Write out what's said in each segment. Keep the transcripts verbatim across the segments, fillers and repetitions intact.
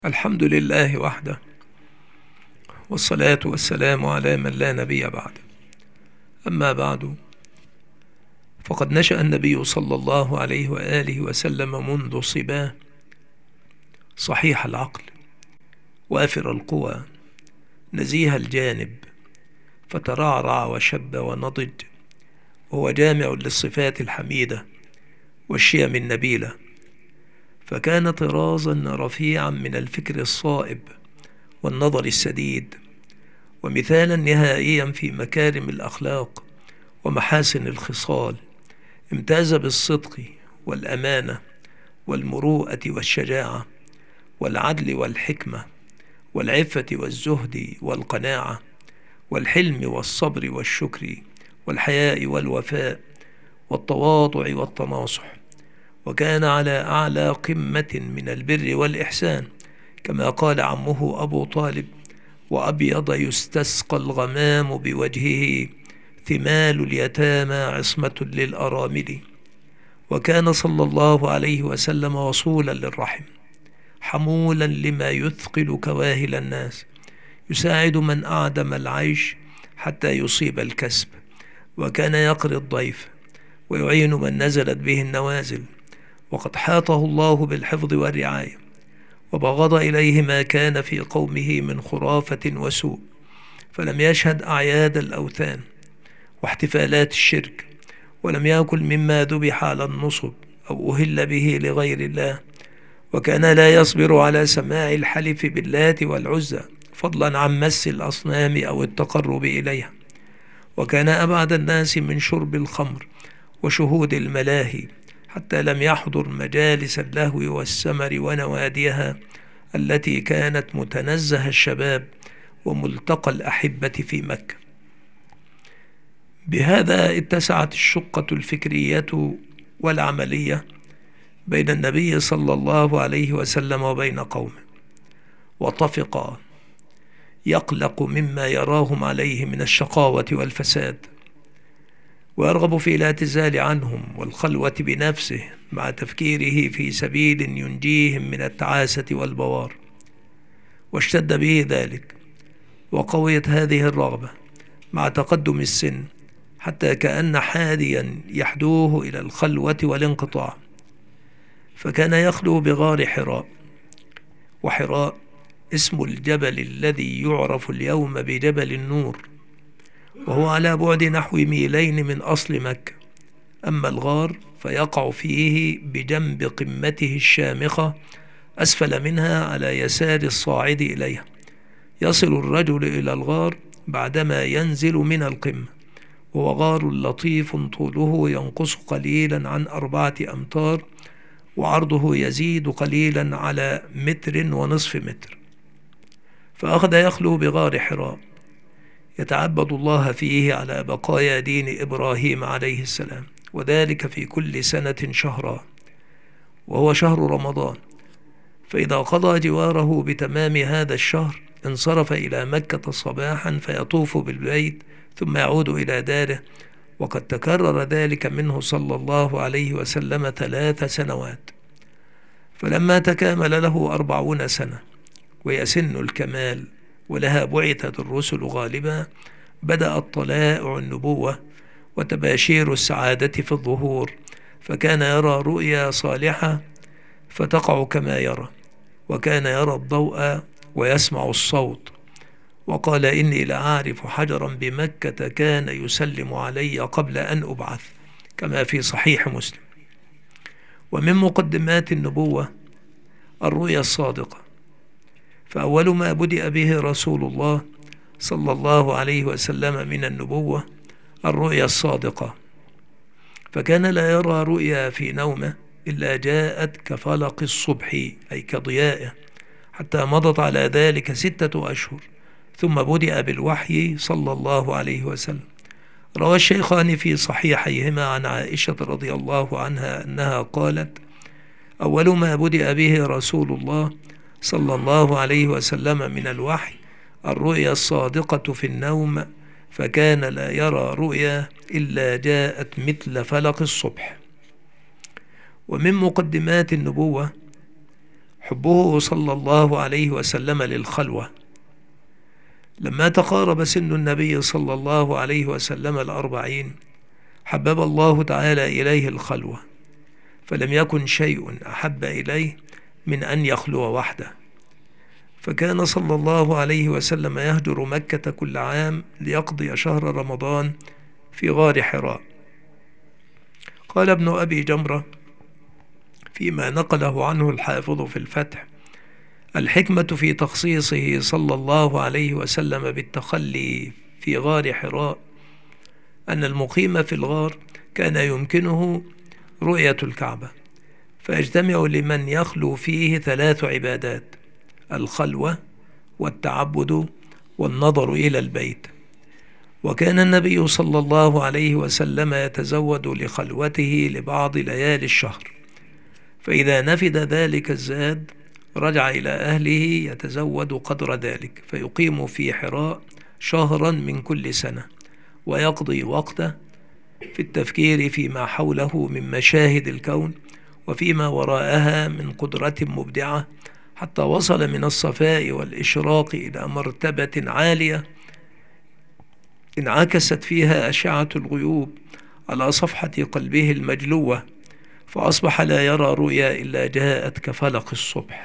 الحمد لله وحده، والصلاة والسلام على من لا نبي بعده. أما بعد، فقد نشأ النبي صلى الله عليه وآله وسلم منذ صباه صحيح العقل وافر القوى نزيه الجانب، فترعرع وشب ونضج، وهو جامع للصفات الحميدة والشيم النبيلة، فكان طرازا رفيعا من الفكر الصائب والنظر السديد، ومثالا نهائيا في مكارم الأخلاق ومحاسن الخصال. امتاز بالصدق والأمانة والمروءة والشجاعة والعدل والحكمة والعفة والزهد والقناعة والحلم والصبر والشكر والحياء والوفاء والتواضع والتناصح، وكان على أعلى قمة من البر والإحسان، كما قال عمه أبو طالب: وأبيض يستسقى الغمام بوجهه، ثمال اليتامى عصمة للأرامل. وكان صلى الله عليه وسلم وصولا للرحم، حمولا لما يثقل كواهل الناس، يساعد من أعدم العيش حتى يصيب الكسب، وكان يقري الضيف ويعين من نزلت به النوازل، وقد حاطه الله بالحفظ والرعاية، وبغض إليه ما كان في قومه من خرافة وسوء، فلم يشهد أعياد الأوثان واحتفالات الشرك، ولم يأكل مما ذبح على النصب أو أهل به لغير الله، وكان لا يصبر على سماع الحلف باللات والعزى، فضلا عن مس الأصنام أو التقرب إليها، وكان أبعد الناس من شرب الخمر وشهود الملاهي، حتى لم يحضر مجالس اللهو والسمر ونواديها التي كانت متنزه الشباب وملتقى الأحبة في مكة. بهذا اتسعت الشقة الفكرية والعملية بين النبي صلى الله عليه وسلم وبين قومه، وطفق يقلق مما يراهم عليه من الشقاوة والفساد، ويرغب في الاعتزال عنهم والخلوة بنفسه، مع تفكيره في سبيل ينجيهم من التعاسة والبوار. واشتد به ذلك، وقويت هذه الرغبة مع تقدم السن، حتى كأن حاديا يحدوه إلى الخلوة والانقطاع، فكان يخلو بغار حراء. وحراء اسم الجبل الذي يعرف اليوم بجبل النور، وهو على بعد نحو ميلين من أصل مكة. أما الغار فيقع فيه بجنب قمته الشامخة، أسفل منها على يسار الصاعد إليها. يصل الرجل إلى الغار بعدما ينزل من القمة، وهو غار لطيف طوله ينقص قليلا عن أربعة أمتار، وعرضه يزيد قليلا على متر ونصف متر. فأخذ يخلو بغار حراء، يتعبد الله فيه على بقايا دين إبراهيم عليه السلام، وذلك في كل سنة شهرا، وهو شهر رمضان. فإذا قضى جواره بتمام هذا الشهر، انصرف إلى مكة صباحا فيطوف بالبيت، ثم يعود إلى داره. وقد تكرر ذلك منه صلى الله عليه وسلم ثلاث سنوات. فلما تكامل له أربعون سنة، وهي سن الكمال ولها بعثت الرسل غالبا، بدأت طلائع النبوة وتباشير السعادة في الظهور، فكان يرى رؤيا صالحة فتقع كما يرى، وكان يرى الضوء ويسمع الصوت. وقال: إني لأعرف حجرا بمكة كان يسلم علي قبل أن أبعث، كما في صحيح مسلم. ومن مقدمات النبوة الرؤيا الصادقة، فأول ما بدأ به رسول الله صلى الله عليه وسلم من النبوة الرؤيا الصادقة، فكان لا يرى رؤيا في نومه إلا جاءت كفلق الصبح، أي كضيائه، حتى مضت على ذلك ستة أشهر، ثم بدأ بالوحي صلى الله عليه وسلم. روى الشيخان في صحيحيهما عن عائشة رضي الله عنها أنها قالت: أول ما بدأ به رسول الله صلى الله عليه وسلم من الوحي الرؤيا الصادقة في النوم، فكان لا يرى رؤيا إلا جاءت مثل فلق الصبح. ومن مقدمات النبوة حبه صلى الله عليه وسلم للخلوة. لما تقارب سن النبي صلى الله عليه وسلم الأربعين حبب الله تعالى إليه الخلوة، فلم يكن شيء أحب إليه من أن يخلو وحده، فكان صلى الله عليه وسلم يهجر مكة كل عام ليقضي شهر رمضان في غار حراء. قال ابن أبي جمرة فيما نقله عنه الحافظ في الفتح: الحكمة في تخصيصه صلى الله عليه وسلم بالتخلي في غار حراء أن المقيم في الغار كان يمكنه رؤية الكعبة، فيجتمع لمن يخلو فيه ثلاث عبادات: الخلوة والتعبد والنظر إلى البيت. وكان النبي صلى الله عليه وسلم يتزود لخلوته لبعض ليالي الشهر، فإذا نفد ذلك الزاد رجع إلى أهله يتزود قدر ذلك، فيقيم في حراء شهرا من كل سنة، ويقضي وقته في التفكير فيما حوله من مشاهد الكون وفيما وراءها من قدرة مبدعة، حتى وصل من الصفاء والإشراق إلى مرتبة عالية انعكست فيها أشعة الغيوب على صفحة قلبه المجلوة، فأصبح لا يرى رؤيا إلا جاءت كفلق الصبح.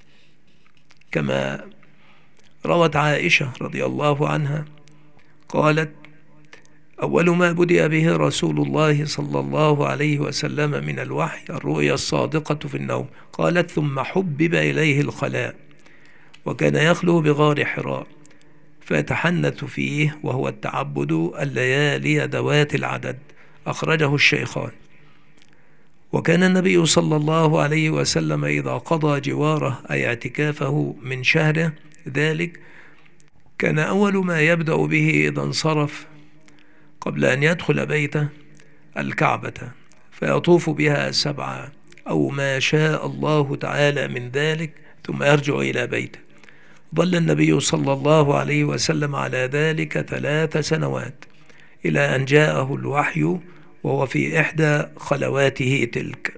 كما روت عائشة رضي الله عنها قالت: أول ما بدأ به رسول الله صلى الله عليه وسلم من الوحي الرؤيا الصادقة في النوم. قالت: ثم حبب إليه الخلاء، وكان يخلو بغار حراء فيتحنث فيه، وهو التعبد الليالي ذوات العدد. أخرجه الشيخان. وكان النبي صلى الله عليه وسلم إذا قضى جواره أي اعتكافه من شهره ذلك كان أول ما يبدأ به إذا انصرف قبل أن يدخل بيته الكعبة، فيطوف بها سبعة أو ما شاء الله تعالى من ذلك، ثم يرجع إلى بيته. ظل النبي صلى الله عليه وسلم على ذلك ثلاث سنوات إلى أن جاءه الوحي وهو في إحدى خلواته تلك.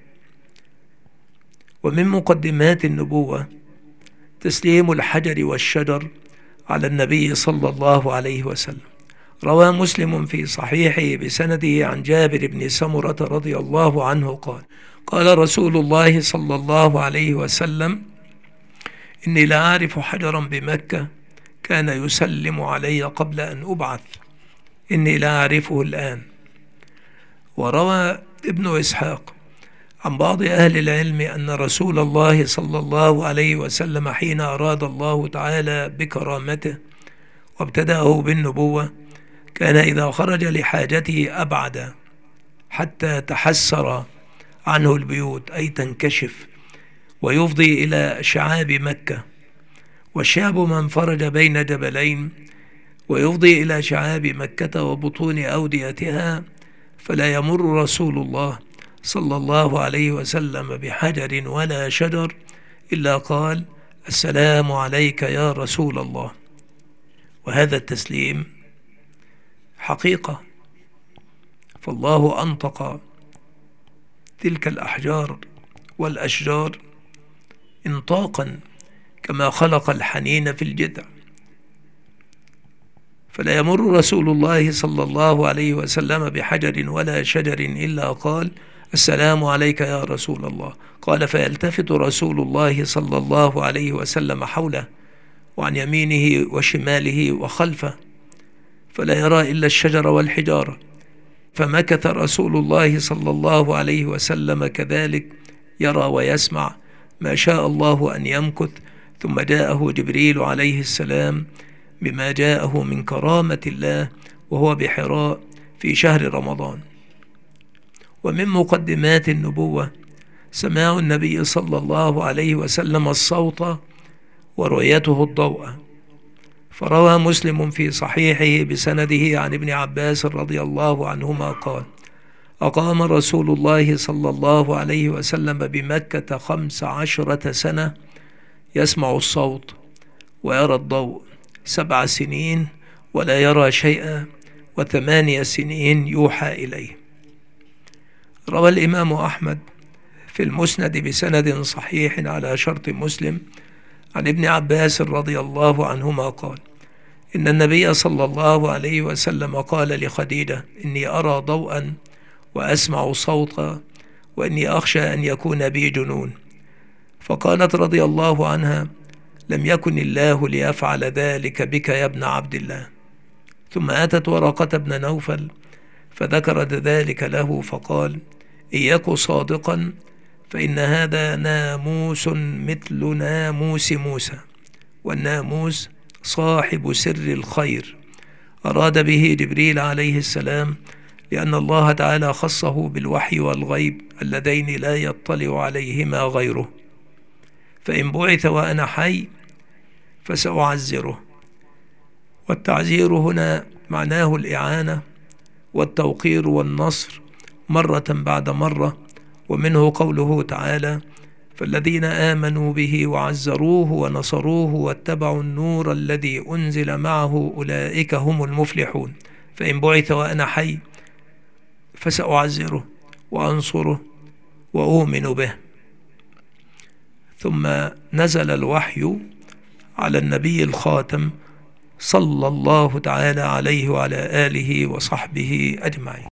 ومن مقدمات النبوة تسليم الحجر والشجر على النبي صلى الله عليه وسلم. روى مسلم في صحيحه بسنده عن جابر بن سمرة رضي الله عنه قال: قال رسول الله صلى الله عليه وسلم: إني لا أعرف حجرا بمكة كان يسلم علي قبل أن أبعث، إني لا أعرفه الآن. وروى ابن إسحاق عن بعض أهل العلم أن رسول الله صلى الله عليه وسلم حين أراد الله تعالى بكرامته وابتدأه بالنبوة كان إذا خرج لحاجته أبعد حتى تحسر عنه البيوت أي تنكشف، ويفضي إلى شعاب مكة، والشعب ما انفرج بين جبلين، ويفضي إلى شعاب مكة وبطون أوديتها، فلا يمر رسول الله صلى الله عليه وسلم بحجر ولا شجر إلا قال: السلام عليك يا رسول الله. وهذا التسليم حقيقة، فالله أنطق تلك الأحجار والأشجار انطاقا كما خلق الحنين في الجذع، فلا يمر رسول الله صلى الله عليه وسلم بحجر ولا شجر إلا قال: السلام عليك يا رسول الله. قال: فيلتفت رسول الله صلى الله عليه وسلم حوله وعن يمينه وشماله وخلفه، فلا يرى إلا الشجر والحجارة. فمكث رسول الله صلى الله عليه وسلم كذلك يرى ويسمع ما شاء الله أن يمكث، ثم جاءه جبريل عليه السلام بما جاءه من كرامة الله وهو بحراء في شهر رمضان. ومن مقدمات النبوة سماع النبي صلى الله عليه وسلم الصوت ورؤيته الضوء. فروى مسلم في صحيحه بسنده عن ابن عباس رضي الله عنهما قال: أقام رسول الله صلى الله عليه وسلم بمكة خمس عشرة سنة يسمع الصوت ويرى الضوء، سبع سنين ولا يرى شيئا، وثمانية سنين يوحى إليه. روى الإمام أحمد في المسند بسند صحيح على شرط مسلم عن ابن عباس رضي الله عنهما قال: إن النبي صلى الله عليه وسلم قال لخديجة: إني أرى ضوءا وأسمع صوتا وإني أخشى أن يكون بي جنون. فقالت رضي الله عنها: لم يكن الله ليفعل ذلك بك يا ابن عبد الله. ثم أتت ورقة بن نوفل فذكرت ذلك له فقال: إن يك صادقا فإن هذا ناموس مثل ناموس موسى، والناموس صاحب سر الخير، أراد به جبريل عليه السلام، لأن الله تعالى خصه بالوحي والغيب اللذين لا يطلع عليهما غيره. فإن بعث وأنا حي فسأعزره. والتعزير هنا معناه الإعانة والتوقير والنصر مرة بعد مرة، ومنه قوله تعالى: فالذين آمنوا به وعزروه ونصروه واتبعوا النور الذي أنزل معه أولئك هم المفلحون. فإن بعث وأنا حي فسأعزره وأنصره وأؤمن به. ثم نزل الوحي على النبي الخاتم صلى الله تعالى عليه وعلى آله وصحبه أجمعين.